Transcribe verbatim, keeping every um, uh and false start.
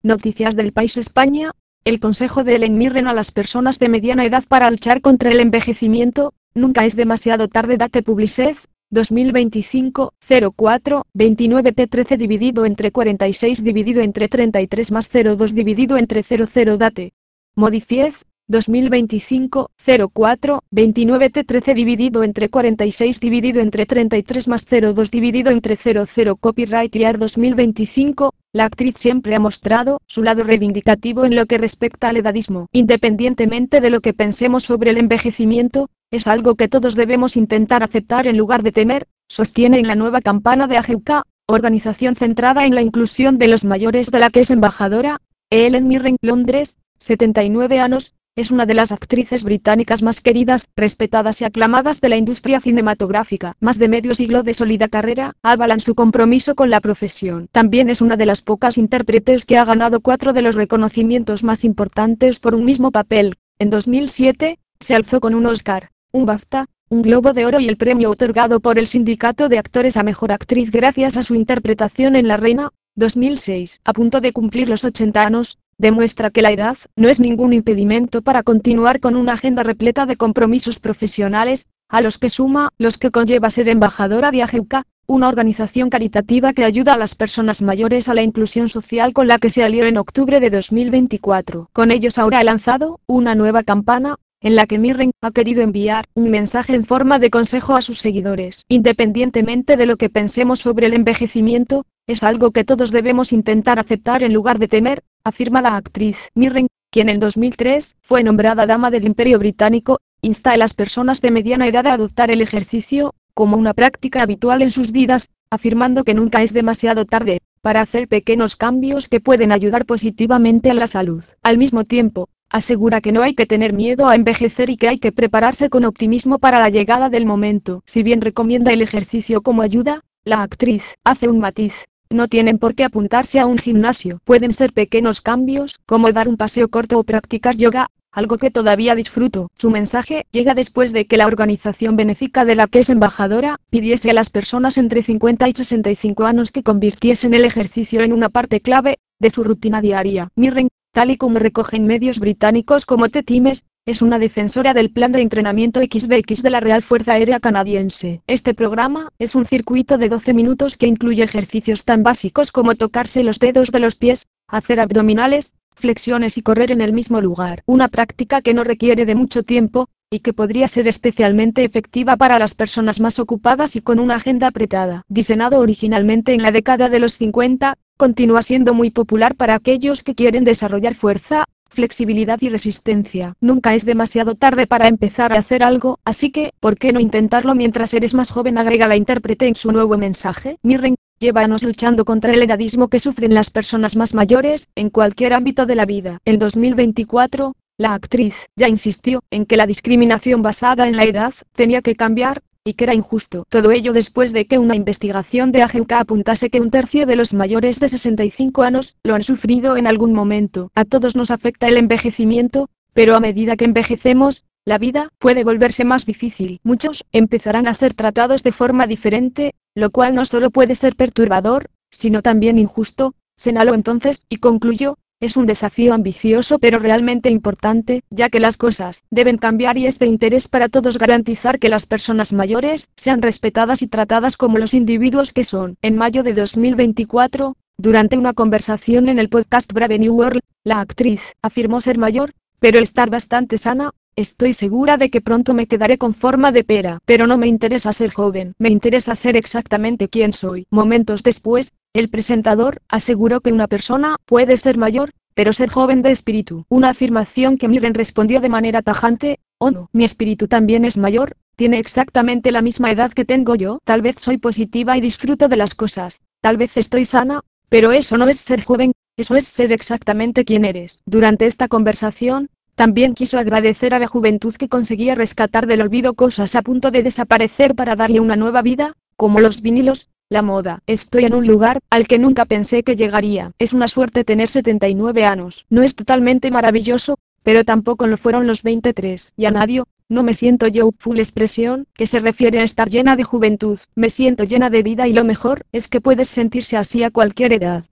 Noticias del País España. El consejo de Helen Mirren a las personas de mediana edad para luchar contra el envejecimiento. Nunca es demasiado tarde. Date Publicez. dos mil veinticinco, cero cuatro, veintinueve T trece dividido entre cuarenta y seis dividido entre treinta y tres más cero dos dividido entre cero cero. Date Modifiez. dos mil veinticinco, cero cuatro, veintinueve T trece dividido entre cuarenta y seis dividido entre treinta y tres más cero dos dividido entre cero cero. Copyright Year dos mil veinticinco. La actriz siempre ha mostrado su lado reivindicativo en lo que respecta al edadismo. Independientemente de lo que pensemos sobre el envejecimiento, es algo que todos debemos intentar aceptar en lugar de temer, sostiene en la nueva campana de A G K, organización centrada en la inclusión de los mayores de la que es embajadora. Helen Mirren, Londres, setenta y nueve años. Es una de las actrices británicas más queridas, respetadas y aclamadas de la industria cinematográfica. Más de medio siglo de sólida carrera avalan su compromiso con la profesión. También es una de las pocas intérpretes que ha ganado cuatro de los reconocimientos más importantes por un mismo papel. En dos mil siete, se alzó con un Oscar, un BAFTA, un Globo de Oro y el premio otorgado por el Sindicato de Actores a Mejor Actriz gracias a su interpretación en La Reina. dos mil seis. A punto de cumplir los ochenta años, demuestra que la edad no es ningún impedimento para continuar con una agenda repleta de compromisos profesionales, a los que suma los que conlleva ser embajadora de A G K, una organización caritativa que ayuda a las personas mayores a la inclusión social con la que se alió en octubre de dos mil veinticuatro. Con ellos ahora ha lanzado una nueva campana, en la que Mirren ha querido enviar un mensaje en forma de consejo a sus seguidores. Independientemente de lo que pensemos sobre el envejecimiento, es algo que todos debemos intentar aceptar en lugar de temer, afirma la actriz. Mirren, quien en dos mil tres fue nombrada Dama del Imperio Británico, insta a las personas de mediana edad a adoptar el ejercicio como una práctica habitual en sus vidas, afirmando que nunca es demasiado tarde para hacer pequeños cambios que pueden ayudar positivamente a la salud. Al mismo tiempo, asegura que no hay que tener miedo a envejecer y que hay que prepararse con optimismo para la llegada del momento. Si bien recomienda el ejercicio como ayuda, la actriz hace un matiz. No tienen por qué apuntarse a un gimnasio. Pueden ser pequeños cambios, como dar un paseo corto o practicar yoga, algo que todavía disfruto. Su mensaje llega después de que la organización benéfica de la que es embajadora pidiese a las personas entre cincuenta y sesenta y cinco años que convirtiesen el ejercicio en una parte clave de su rutina diaria. Mirren, tal y como recogen medios británicos como The Times, es una defensora del plan de entrenamiento X B X de la Real Fuerza Aérea Canadiense. Este programa es un circuito de doce minutos que incluye ejercicios tan básicos como tocarse los dedos de los pies, hacer abdominales, flexiones y correr en el mismo lugar. Una práctica que no requiere de mucho tiempo, y que podría ser especialmente efectiva para las personas más ocupadas y con una agenda apretada. Diseñado originalmente en la década de los cincuenta, continúa siendo muy popular para aquellos que quieren desarrollar fuerza, flexibilidad y resistencia. Nunca es demasiado tarde para empezar a hacer algo, así que, ¿por qué no intentarlo mientras eres más joven?, agrega la intérprete en su nuevo mensaje. Mirren lleva años luchando contra el edadismo que sufren las personas más mayores, en cualquier ámbito de la vida. En dos mil veinticuatro, la actriz ya insistió en que la discriminación basada en la edad tenía que cambiar, y que era injusto. Todo ello después de que una investigación de A G K apuntase que un tercio de los mayores de sesenta y cinco años lo han sufrido en algún momento. A todos nos afecta el envejecimiento, pero a medida que envejecemos, la vida puede volverse más difícil. Muchos empezarán a ser tratados de forma diferente, lo cual no solo puede ser perturbador, sino también injusto, señaló entonces, y concluyó. Es un desafío ambicioso pero realmente importante, ya que las cosas deben cambiar y es de interés para todos garantizar que las personas mayores sean respetadas y tratadas como los individuos que son. En mayo de dos mil veinticuatro, durante una conversación en el podcast Brave New World, la actriz afirmó ser mayor, pero estar bastante sana. Estoy segura de que pronto me quedaré con forma de pera, pero no me interesa ser joven, me interesa ser exactamente quien soy. Momentos después, el presentador aseguró que una persona puede ser mayor, pero ser joven de espíritu. Una afirmación que Mirren respondió de manera tajante: oh no, mi espíritu también es mayor, tiene exactamente la misma edad que tengo yo. Tal vez soy positiva y disfruto de las cosas, tal vez estoy sana, pero eso no es ser joven, eso es ser exactamente quien eres. Durante esta conversación, también quiso agradecer a la juventud que conseguía rescatar del olvido cosas a punto de desaparecer para darle una nueva vida, como los vinilos, la moda. Estoy en un lugar al que nunca pensé que llegaría. Es una suerte tener setenta y nueve años. No es totalmente maravilloso, pero tampoco lo fueron los veintitrés. Y a nadie, no me siento youthful, expresión que se refiere a estar llena de juventud. Me siento llena de vida y lo mejor es que puedes sentirse así a cualquier edad.